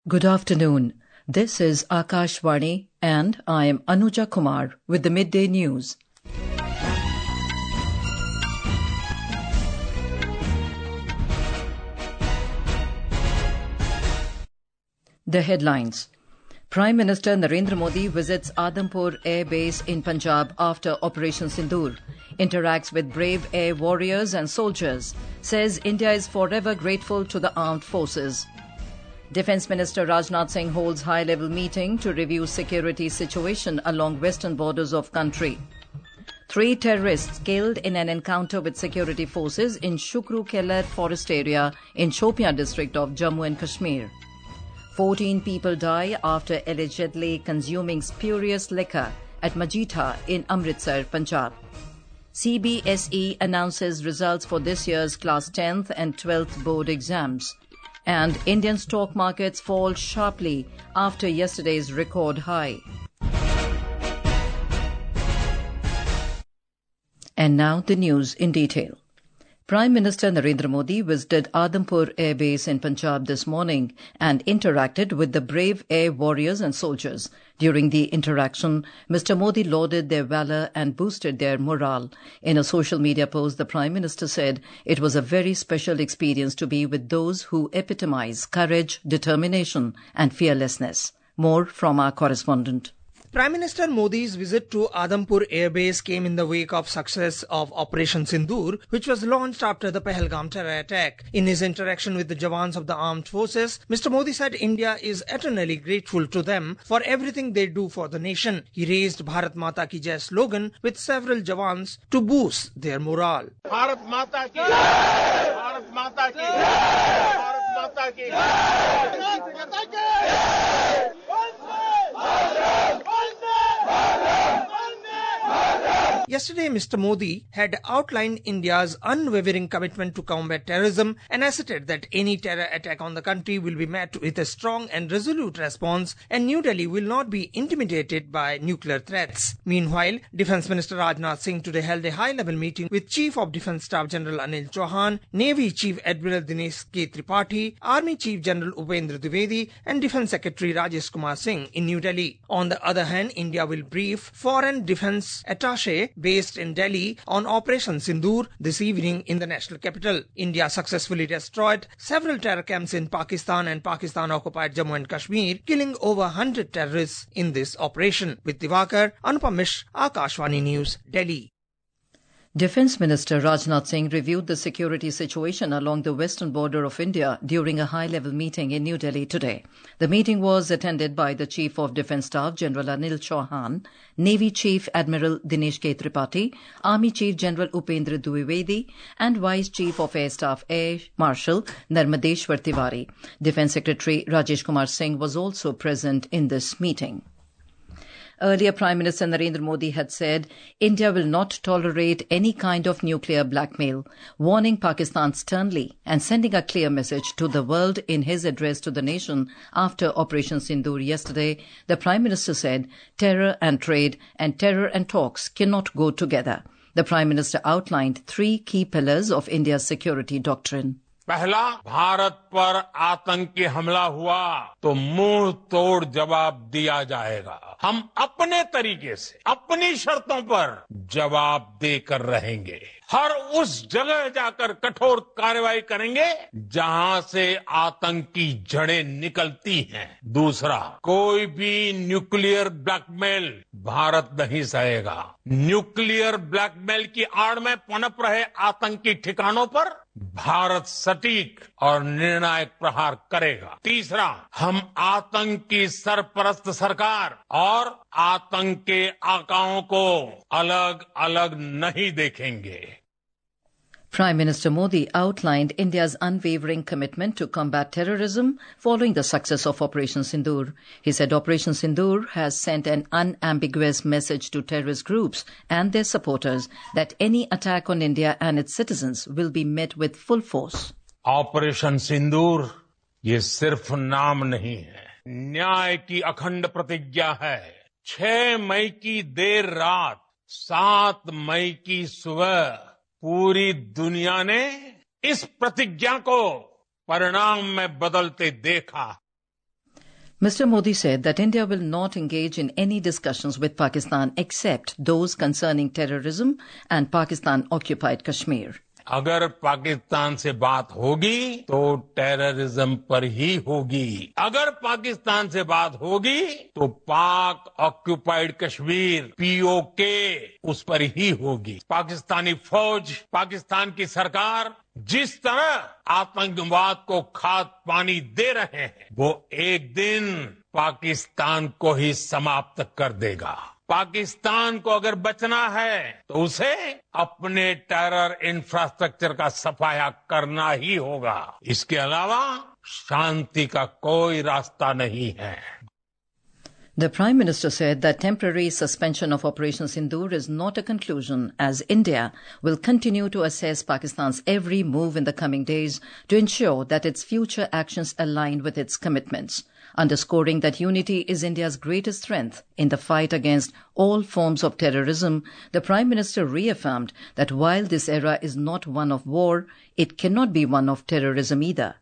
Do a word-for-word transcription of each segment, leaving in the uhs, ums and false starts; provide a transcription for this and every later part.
Good afternoon. This is Akashvani and I am Anuja Kumar with the midday news. The headlines. Prime Minister Narendra Modi visits Adampur Air Base in Punjab after Operation Sindoor, interacts with brave air warriors and soldiers, says India is forever grateful to the armed forces. Defence Minister Rajnath Singh holds high-level meeting to review security situation along western borders of country. Three terrorists killed in an encounter with security forces in Shukru Keller forest area in Shopian district of Jammu and Kashmir. Fourteen people die after allegedly consuming spurious liquor at Majita in Amritsar, Punjab. C B S E announces results for this year's class tenth and twelfth board exams. And Indian stock markets fall sharply after yesterday's record high. And now the news in detail. Prime Minister Narendra Modi visited Adampur Air Base in Punjab this morning and interacted with the brave air warriors and soldiers. During the interaction, Mister Modi lauded their valour and boosted their morale. In a social media post, the Prime Minister said it was a very special experience to be with those who epitomise courage, determination and fearlessness. More from our correspondent. Prime Minister Modi's visit to Adampur Air Base came in the wake of success of Operation Sindoor, which was launched after the Pahalgam terror attack. In his interaction with the Jawans of the armed forces, Mister Modi said India is eternally grateful to them for everything they do for the nation. He raised Bharat Mata Ki Jai slogan with several Jawans to boost their morale. Bharat Mata Ki Jai! Bharat Mata Ki Jai! Bharat Mata Ki Jai! Bharat Mata Ki Jai! Yesterday, Mister Modi had outlined India's unwavering commitment to combat terrorism and asserted that any terror attack on the country will be met with a strong and resolute response and New Delhi will not be intimidated by nuclear threats. Meanwhile, Defence Minister Rajnath Singh today held a high-level meeting with Chief of Defence Staff General Anil Chauhan, Navy Chief Admiral Dinesh K. Tripathi, Army Chief General Upendra Dwivedi and Defence Secretary Rajesh Kumar Singh in New Delhi. On the other hand, India will brief Foreign Defence Attaché based in Delhi on Operation Sindoor this evening in the national capital. India successfully destroyed several terror camps in Pakistan and Pakistan-occupied Jammu and Kashmir, killing over one hundred terrorists in this operation. With Divakar, Anupam Mishra, Akashvani News, Delhi. Defence Minister Rajnath Singh reviewed the security situation along the western border of India during a high-level meeting in New Delhi today. The meeting was attended by the Chief of Defence Staff General Anil Chauhan, Navy Chief Admiral Dinesh K. Tripathi, Army Chief General Upendra Dwivedi and Vice Chief of Air Staff Air Marshal Narmadeshwar Tiwari. Defence Secretary Rajesh Kumar Singh was also present in this meeting. Earlier, Prime Minister Narendra Modi had said India will not tolerate any kind of nuclear blackmail, warning Pakistan sternly and sending a clear message to the world in his address to the nation after Operation Sindoor yesterday. The Prime Minister said terror and trade and terror and talks cannot go together. The Prime Minister outlined three key pillars of India's security doctrine. पहला, भारत पर आतंकी हमला हुआ तो मुंह तोड़ जवाब दिया जाएगा. हम अपने तरीके से अपनी शर्तों पर जवाब देकर रहेंगे. हर उस जगह जाकर कठोर कार्रवाई करेंगे जहां से आतंक की जड़ें निकलती हैं. दूसरा, कोई भी न्यूक्लियर ब्लैकमेल भारत नहीं सहेगा. न्यूक्लियर ब्लैकमेल की आड़ में पनप रहे आतंकी ठिकानों पर भारत सटीक और निर्णायक प्रहार करेगा. तीसरा, हम आतंक की सरपरस्त सरकार और आतंक के आकाओं को अलग अलग नहीं देखेंगे. Prime Minister Modi outlined India's unwavering commitment to combat terrorism following the success of Operation Sindoor. He said Operation Sindoor has sent an unambiguous message to terrorist groups and their supporters that any attack on India and its citizens will be met with full force. Operation Sindoor ये सिर्फ नाम नहीं है, न्याय की अखंड प्रतिज्ञा है. छह मई की देर रात, सात मई की सुबह पूरी दुनिया ने इस प्रतिज्ञा को परिणाम में बदलते देखा. Mister Modi said that India will not engage in any discussions with Pakistan except those concerning terrorism and Pakistan-occupied Kashmir. अगर पाकिस्तान से बात होगी तो टेररिज्म पर ही होगी। अगर पाकिस्तान से बात होगी तो पाक ऑक्युपाइड कश्मीर पीओके उस पर ही होगी। पाकिस्तानी फौज, पाकिस्तान की सरकार जिस तरह आतंकवाद को खाद पानी दे रहे हैं वो एक दिन पाकिस्तान को ही समाप्त कर देगा। पाकिस्तान को अगर बचना है तो उसे अपने टेरर इंफ्रास्ट्रक्चर का सफाया करना ही होगा। इसके अलावा शांति का कोई रास्ता नहीं है। The Prime Minister said that temporary suspension of Operation Sindoor is not a conclusion, as India will continue to assess Pakistan's every move in the coming days to ensure that its future actions align with its commitments, underscoring that unity is India's greatest strength in the fight against all forms of terrorism. The Prime Minister reaffirmed that while this era is not one of war, it cannot be one of terrorism either.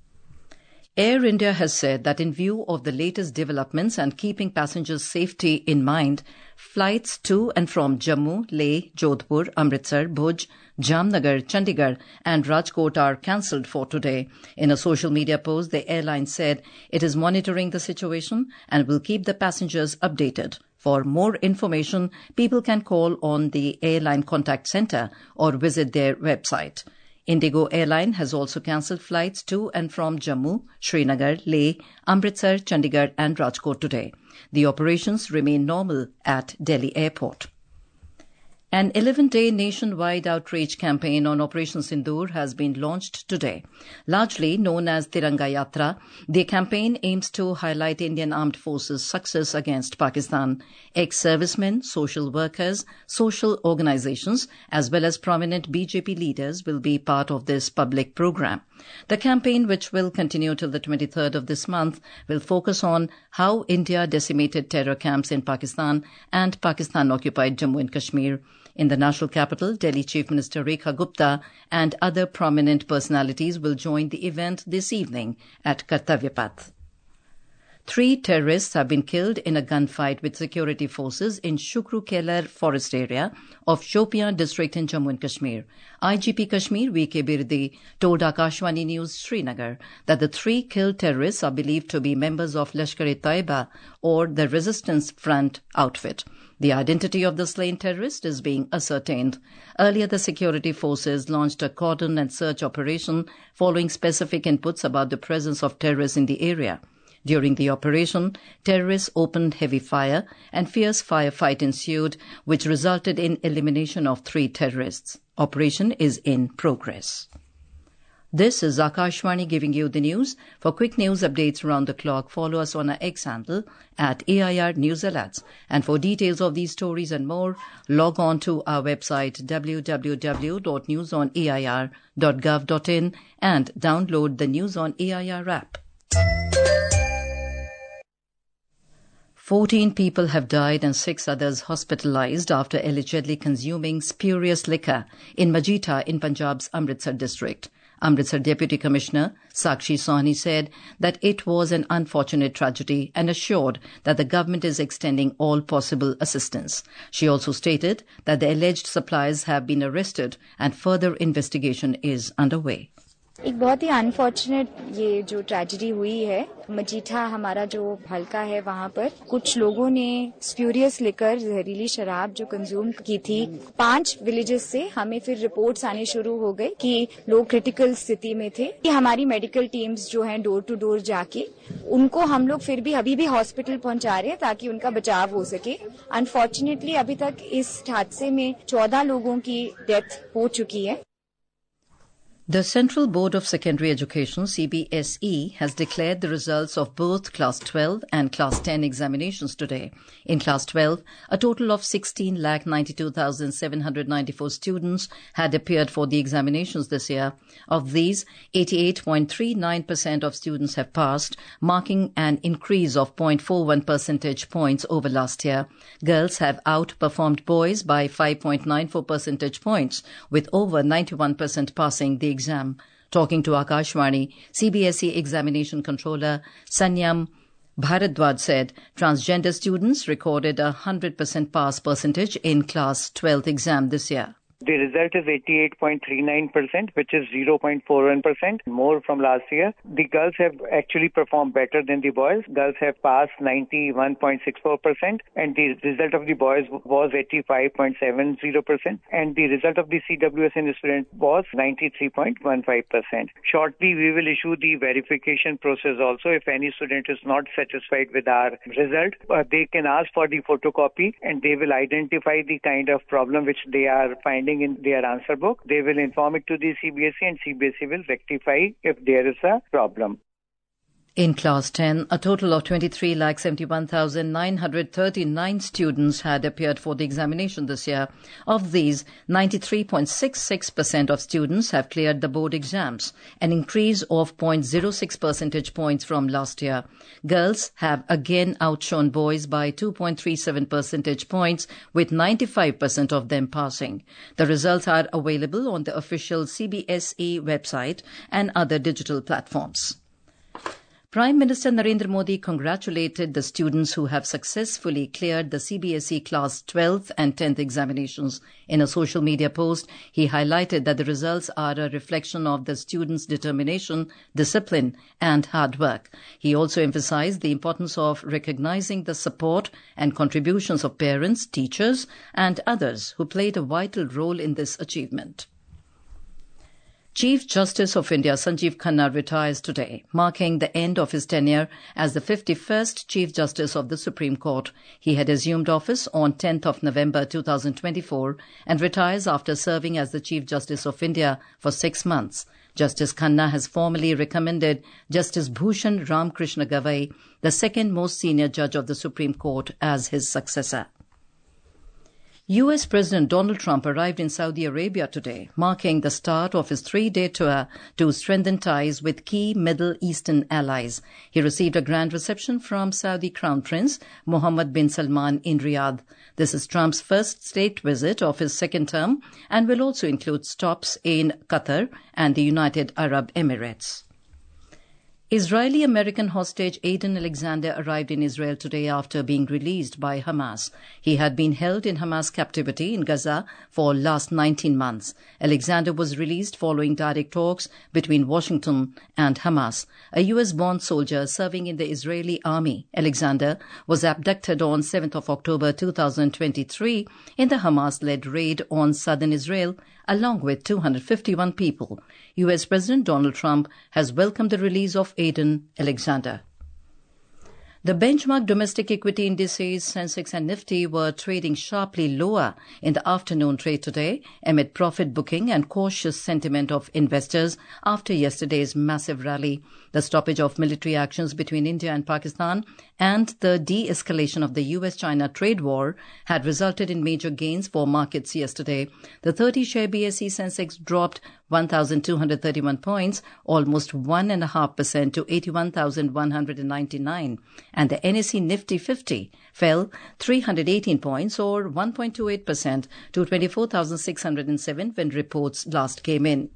Air India has said that in view of the latest developments and keeping passengers' safety in mind, flights to and from Jammu, Leh, Jodhpur, Amritsar, Bhuj, Jamnagar, Chandigarh and Rajkot are cancelled for today. In a social media post, the airline said it is monitoring the situation and will keep the passengers updated. For more information, people can call on the airline contact center or visit their website. Indigo Airline has also cancelled flights to and from Jammu, Srinagar, Leh, Amritsar, Chandigarh and Rajkot today. The operations remain normal at Delhi Airport. An eleven-day nationwide outreach campaign on Operation Sindoor has been launched today. Largely known as Tiranga Yatra, the campaign aims to highlight Indian Armed Forces' success against Pakistan. Ex-servicemen, social workers, social organizations, as well as prominent B J P leaders will be part of this public program. The campaign, which will continue till the twenty-third of this month, will focus on how India decimated terror camps in Pakistan and Pakistan-occupied Jammu and Kashmir. In the national capital, Delhi Chief Minister Rekha Gupta and other prominent personalities will join the event this evening at Kartavya Path. Three terrorists have been killed in a gunfight with security forces in Shukru Kelar forest area of Shopian district in Jammu and Kashmir. I G P Kashmir V K Birdi told Akashwani News Srinagar that the three killed terrorists are believed to be members of Lashkar-e-Taiba or the Resistance Front outfit. The identity of the slain terrorist is being ascertained. Earlier, the security forces launched a cordon and search operation following specific inputs about the presence of terrorists in the area. During the operation, terrorists opened heavy fire and fierce firefight ensued, which resulted in elimination of three terrorists. Operation is in progress. This is Akashwani giving you the news. For quick news updates around the clock, follow us on our X handle at A I R News Alerts. And for details of these stories and more, log on to our website w w w dot news on a i r dot gov dot in and download the News on A I R app. Fourteen people have died and six others hospitalized after allegedly consuming spurious liquor in Majita in Punjab's Amritsar district. Amritsar Deputy Commissioner Sakshi Sawhney said that it was an unfortunate tragedy and assured that the government is extending all possible assistance. She also stated that the alleged suppliers have been arrested and further investigation is underway. एक बहुत ही unfortunate ये जो tragedy हुई है, मजीठा हमारा जो हल्का है वहाँ पर कुछ लोगों ने स्प्यूरियस लिकर जहरीली शराब जो कंज्यूम की थी। पांच विलेजेस से हमें फिर रिपोर्ट्स आने शुरू हो गए कि लोग क्रिटिकल स्थिति में थे। हमारी मेडिकल टीम्स जो हैं डोर टू डोर जाके उनको हम लोग फिर भी अभी भी हॉस्पिटल पहुंचा रहे हैं ताकि उनका बचाव हो सके। अनफॉर्चुनेटली अभी तक इस हादसे में चौदह लोगों की डेथ हो चुकी है। The Central Board of Secondary Education, C B S E, has declared the results of both Class twelve and Class ten examinations today. In Class twelve, a total of sixteen lakh ninety-two thousand seven hundred ninety-four students had appeared for the examinations this year. Of these, eighty-eight point three nine percent of students have passed, marking an increase of zero point four one percentage points over last year. Girls have outperformed boys by five point nine four percentage points, with over ninety-one percent passing the exam. Talking to Akashwani, C B S E Examination Controller Sanyam Bharadwaj said transgender students recorded a one hundred percent pass percentage in Class twelfth exam this year. The result is eighty-eight point three nine percent, which is zero point four one percent more from last year. The girls have actually performed better than the boys. Girls have passed ninety-one point six four percent and the result of the boys was eighty-five point seven zero percent and the result of the C W S N student was ninety-three point one five percent. Shortly, we will issue the verification process also. If any student is not satisfied with our result, uh, they can ask for the photocopy and they will identify the kind of problem which they are finding in their answer book. They will inform it to the C B S E and C B S E will rectify if there is a problem. In Class ten, a total of twenty-three lakh seventy-one thousand nine hundred thirty-nine students had appeared for the examination this year. Of these, ninety-three point six six percent of students have cleared the board exams, an increase of zero point zero six percentage points from last year. Girls have again outshone boys by two point three seven percentage points, with ninety-five percent of them passing. The results are available on the official C B S E website and other digital platforms. Prime Minister Narendra Modi congratulated the students who have successfully cleared the C B S E Class twelfth and tenth examinations. In a social media post, he highlighted that the results are a reflection of the students' determination, discipline, and hard work. He also emphasized the importance of recognizing the support and contributions of parents, teachers, and others who played a vital role in this achievement. Chief Justice of India Sanjeev Khanna retires today, marking the end of his tenure as the fifty-first Chief Justice of the Supreme Court. He had assumed office on tenth of November two thousand twenty-four and retires after serving as the Chief Justice of India for six months. Justice Khanna has formally recommended Justice Bhushan Ramkrishna Gavai, the second most senior judge of the Supreme Court, as his successor. U S President Donald Trump arrived in Saudi Arabia today, marking the start of his three-day tour to strengthen ties with key Middle Eastern allies. He received a grand reception from Saudi Crown Prince Mohammed bin Salman in Riyadh. This is Trump's first state visit of his second term and will also include stops in Qatar and the United Arab Emirates. Israeli-American hostage Aiden Alexander arrived in Israel today after being released by Hamas. He had been held in Hamas captivity in Gaza for last nineteen months. Alexander was released following direct talks between Washington and Hamas. A U S-born soldier serving in the Israeli army, Alexander, was abducted on seventh of October two thousand twenty-three in the Hamas-led raid on southern Israel, along with two hundred fifty-one people. U S President Donald Trump has welcomed the release of Aiden Alexander. The benchmark domestic equity indices Sensex and Nifty were trading sharply lower in the afternoon trade today amid profit booking and cautious sentiment of investors after yesterday's massive rally. The stoppage of military actions between India and Pakistan and the de-escalation of the U S-China trade war had resulted in major gains for markets yesterday. The thirty-share B S E Sensex dropped one thousand two hundred thirty-one points, almost one point five percent to eighty-one thousand one hundred ninety-nine. And the N S E Nifty fifty fell three hundred eighteen points or one point two eight percent to twenty-four thousand six hundred seven when reports last came in.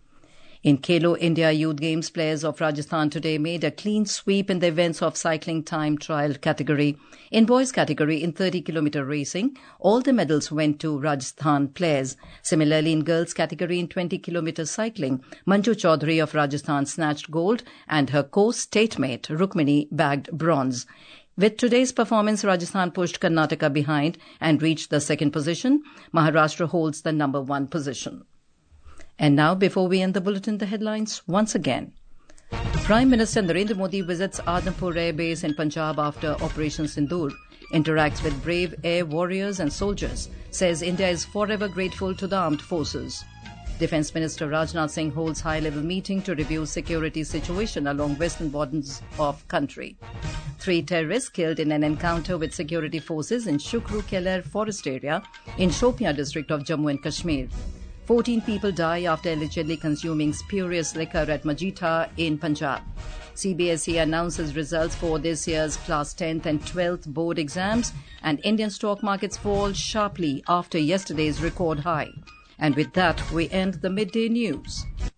In Khelo India Youth Games, players of Rajasthan today made a clean sweep in the events of cycling time trial category. In boys category in thirty kilometer racing, all the medals went to Rajasthan players. Similarly, in girls category in twenty kilometer cycling, Manju Chaudhary of Rajasthan snatched gold and her co-state mate Rukmini bagged bronze. With today's performance, Rajasthan pushed Karnataka behind and reached the second position. Maharashtra holds the number one position. And now, before we end the bulletin, the headlines once again. Prime Minister Narendra Modi visits Adhampur Air Base in Punjab after Operation Sindoor, interacts with brave air warriors and soldiers, says India is forever grateful to the armed forces. Defence Minister Rajnath Singh holds high-level meeting to review security situation along western borders of country. Three terrorists killed in an encounter with security forces in Shukru Keller forest area in Shopian district of Jammu and Kashmir. fourteen people die after allegedly consuming spurious liquor at Majita in Punjab. C B S E announces results for this year's Class tenth and twelfth board exams, and Indian stock markets fall sharply after yesterday's record high. And with that, we end the midday news.